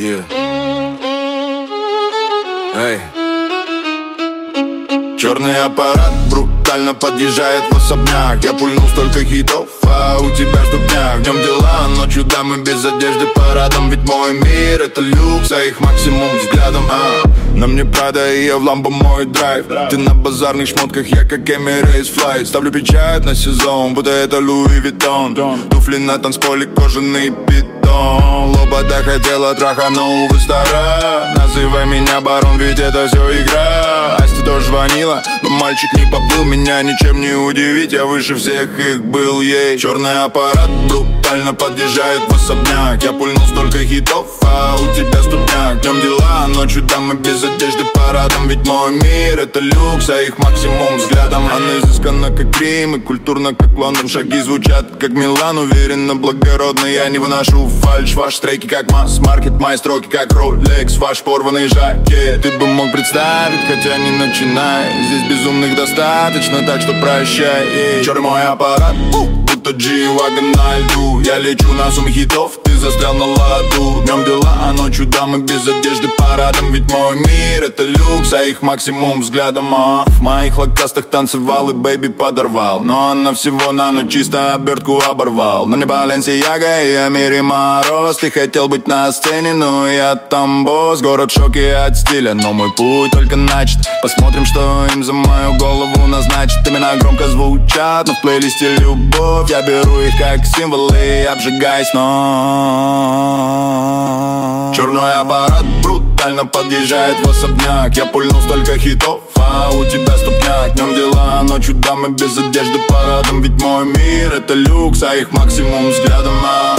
Yeah. Эй. Черный аппарат брутально подъезжает в особняк. Я пульнул столько хитов, а у тебя ступняк. Днем дела, ночью дамы без одежды парадом. Ведь мой мир это люкс, а их максимум взглядом. На мне Прада и я в Ламбо мой драйв. Ты на базарных шмотках, я как Эмирейтс Флай. Ставлю печать на сезон, будто это Луи Виттон. Туфли на танцполе, кожаный питон. Лобода хотела траха, но увы стара. Называй меня барон, ведь это все игра. Асти тоже звонила, но мальчик не поплыл. Меня ничем не удивить, я выше всех их был ей. Черный аппарат брутально подъезжает в особняк. Я пульнул столько хитов, а у тебя ступняк. Днем дела, ночью дамы без одежды парадом. Ведь мой мир это люкс, а их максимум взглядом. Она изысканна как Рим и культурно как Лондон. Шаги звучат как Милан, уверенно, благородно. Я не выношу фальшь, ваши треки как масс-маркет. Мои строки как Rolex, ваш порванный жакет. Ты бы мог представить, хотя не начинай. Здесь безумных достаточно, так что прощай. Черный мой аппарат, будто G-Wagon на льду. Я лечу на сумме хитов, ты застрял на ладу. Днем дела, а ночью дамы без одежды парадом. Ведь мой мир это люкс, а их максимум взглядом. В моих локастах танцевал и бэйби подорвал. Но она всего на ночь чисто обертку оборвал. Но не Баленсиага и Амири Мороз. Ты хотел быть на сцене, но я там босс. Город в шоке от стиля, но мой путь только начат. Посмотрим, что им за мою голову назначит. Имена громко звучат, но в плейлисте любовь. Я беру их как символы и обжигаюсь, но черный аппарат брутально подъезжает в особняк. Я пульнул столько хитов, а у тебя ступняк. Днем дела, ночью дамы без одежды парадом. Ведь мой мир это люкс, а их максимум взглядом.